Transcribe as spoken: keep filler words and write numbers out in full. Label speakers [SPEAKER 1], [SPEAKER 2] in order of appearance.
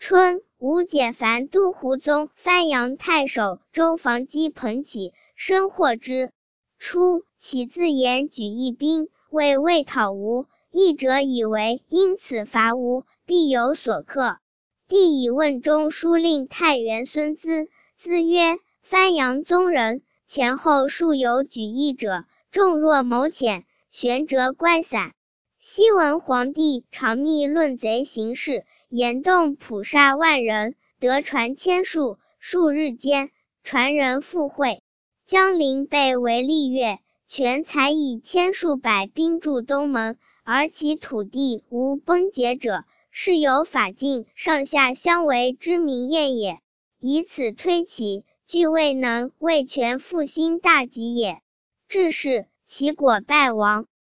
[SPEAKER 1] 春，吴解烦都胡宗番阳太守周防基彭起，生获之。初，起自言举义兵，为魏讨吴，义者以为因此伐吴，必有所克。帝以问中书令太原孙资，资曰：番阳宗人，前后数有举义者，众若谋浅，玄谪乖散。昔闻皇帝常密论贼行事，严动捕杀万人，得传千数，数日间，传人赴会。江陵被为吏越，权才以千数百兵驻东门，而其土地无崩解者，是有法境上下相为之明验也。以此推其，俱未能为权复兴大吉也。致是其果败亡。